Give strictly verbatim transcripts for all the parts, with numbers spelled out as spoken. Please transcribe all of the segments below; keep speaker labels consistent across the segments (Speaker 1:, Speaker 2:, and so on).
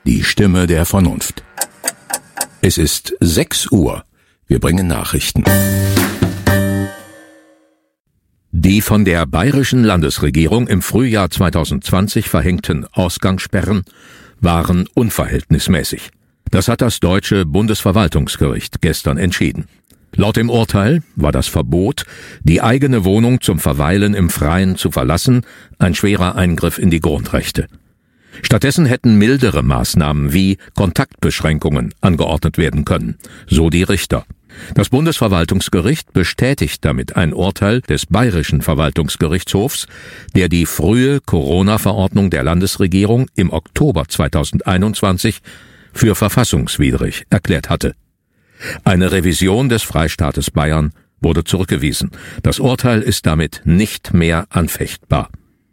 Speaker 1: die Stimme der Vernunft. Es ist sechs Uhr. Wir bringen Nachrichten. Die von der bayerischen Landesregierung im Frühjahr zweitausendzwanzig verhängten Ausgangssperren waren unverhältnismäßig. Das hat das deutsche Bundesverwaltungsgericht gestern entschieden. Laut dem Urteil war das Verbot, die eigene Wohnung zum Verweilen im Freien zu verlassen, ein schwerer Eingriff in die Grundrechte. Stattdessen hätten mildere Maßnahmen wie Kontaktbeschränkungen angeordnet werden können, so die Richter. Das Bundesverwaltungsgericht bestätigt damit ein Urteil des Bayerischen Verwaltungsgerichtshofs, der die frühe Corona-Verordnung der Landesregierung im Oktober zweitausendeinundzwanzig für verfassungswidrig erklärt hatte. Eine Revision des Freistaates Bayern wurde zurückgewiesen. Das Urteil ist damit nicht mehr anfechtbar.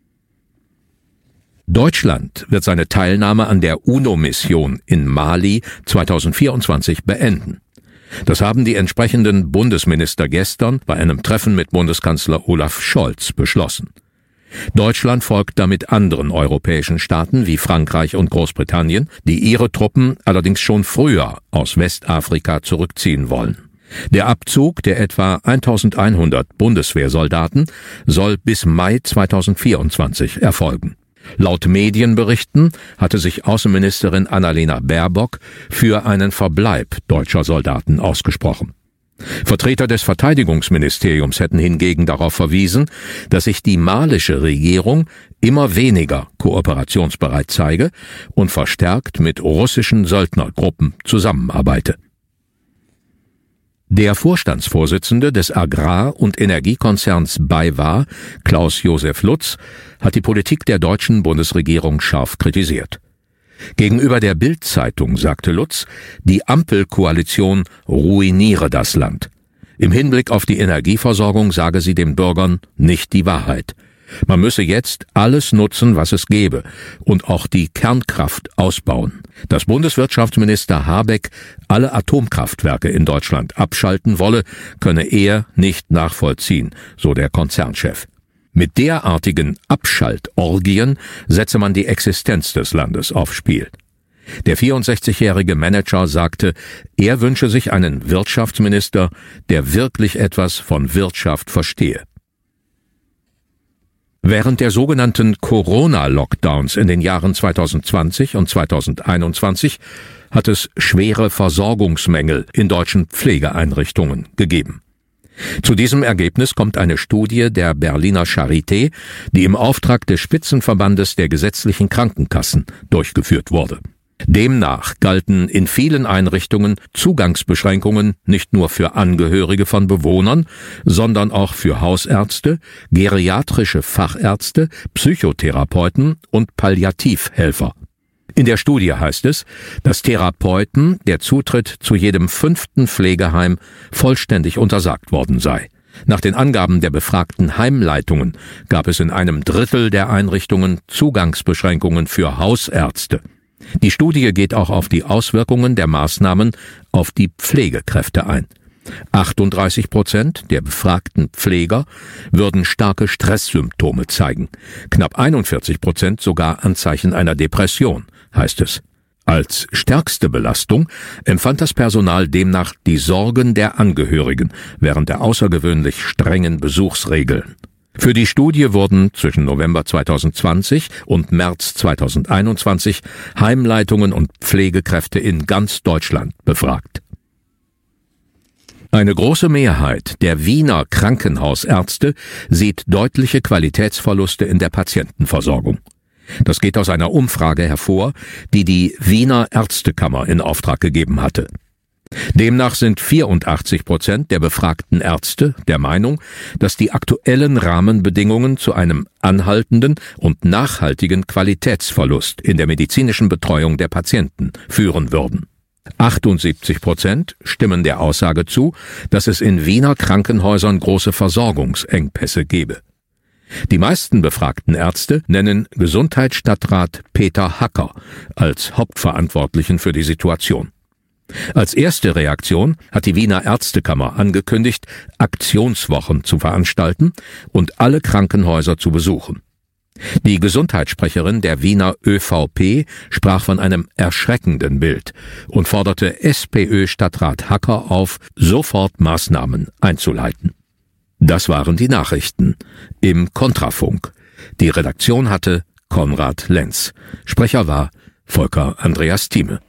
Speaker 1: Deutschland wird seine Teilnahme an der UNO-Mission in Mali zweitausendvierundzwanzig beenden. Das haben die entsprechenden Bundesminister gestern bei einem Treffen mit Bundeskanzler Olaf Scholz beschlossen. Deutschland folgt damit anderen europäischen Staaten wie Frankreich und Großbritannien, die ihre Truppen allerdings schon früher aus Westafrika zurückziehen wollen. Der Abzug der etwa eintausendeinhundert Bundeswehrsoldaten soll bis Mai zweitausendvierundzwanzig erfolgen. Laut Medienberichten hatte sich Außenministerin Annalena Baerbock für einen Verbleib deutscher Soldaten ausgesprochen. Vertreter des Verteidigungsministeriums hätten hingegen darauf verwiesen, dass sich die malische Regierung immer weniger kooperationsbereit zeige und verstärkt mit russischen Söldnergruppen zusammenarbeite. Der Vorstandsvorsitzende des Agrar- und Energiekonzerns BayWa, Klaus-Josef Lutz, hat die Politik der deutschen Bundesregierung scharf kritisiert. Gegenüber der Bild-Zeitung sagte Lutz, die Ampelkoalition ruiniere das Land. Im Hinblick auf die Energieversorgung sage sie den Bürgern nicht die Wahrheit. Man müsse jetzt alles nutzen, was es gebe, und auch die Kernkraft ausbauen. Dass Bundeswirtschaftsminister Habeck alle Atomkraftwerke in Deutschland abschalten wolle, könne er nicht nachvollziehen, so der Konzernchef. Mit derartigen Abschaltorgien setze man die Existenz des Landes aufs Spiel. Der vierundsechzigjährige Manager sagte, er wünsche sich einen Wirtschaftsminister, der wirklich etwas von Wirtschaft verstehe. Während der sogenannten Corona-Lockdowns in den Jahren zweitausendzwanzig und zweitausendeinundzwanzig hat es schwere Versorgungsmängel in deutschen Pflegeeinrichtungen gegeben. Zu diesem Ergebnis kommt eine Studie der Berliner Charité, die im Auftrag des Spitzenverbandes der gesetzlichen Krankenkassen durchgeführt wurde. Demnach galten in vielen Einrichtungen Zugangsbeschränkungen nicht nur für Angehörige von Bewohnern, sondern auch für Hausärzte, geriatrische Fachärzte, Psychotherapeuten und Palliativhelfer. In der Studie heißt es, dass Therapeuten der Zutritt zu jedem fünften Pflegeheim vollständig untersagt worden sei. Nach den Angaben der befragten Heimleitungen gab es in einem Drittel der Einrichtungen Zugangsbeschränkungen für Hausärzte. Die Studie geht auch auf die Auswirkungen der Maßnahmen auf die Pflegekräfte ein. achtunddreißig Prozent der befragten Pfleger würden starke Stresssymptome zeigen, knapp einundvierzig Prozent sogar Anzeichen einer Depression, heißt es. Als stärkste Belastung empfand das Personal demnach die Sorgen der Angehörigen während der außergewöhnlich strengen Besuchsregeln. Für die Studie wurden zwischen November zweitausendzwanzig und März zweitausendeinundzwanzig Heimleitungen und Pflegekräfte in ganz Deutschland befragt. Eine große Mehrheit der Wiener Krankenhausärzte sieht deutliche Qualitätsverluste in der Patientenversorgung. Das geht aus einer Umfrage hervor, die die Wiener Ärztekammer in Auftrag gegeben hatte. Demnach sind vierundachtzig Prozent der befragten Ärzte der Meinung, dass die aktuellen Rahmenbedingungen zu einem anhaltenden und nachhaltigen Qualitätsverlust in der medizinischen Betreuung der Patienten führen würden. achtundsiebzig Prozent stimmen der Aussage zu, dass es in Wiener Krankenhäusern große Versorgungsengpässe gebe. Die meisten befragten Ärzte nennen Gesundheitsstadtrat Peter Hacker als Hauptverantwortlichen für die Situation. Als erste Reaktion hat die Wiener Ärztekammer angekündigt, Aktionswochen zu veranstalten und alle Krankenhäuser zu besuchen. Die Gesundheitssprecherin der Wiener ÖVP sprach von einem erschreckenden Bild und forderte SPÖ-Stadtrat Hacker auf, sofort Maßnahmen einzuleiten. Das waren die Nachrichten im Kontrafunk. Die Redaktion hatte Konrad Lenz. Sprecher war Volker Andreas Thieme.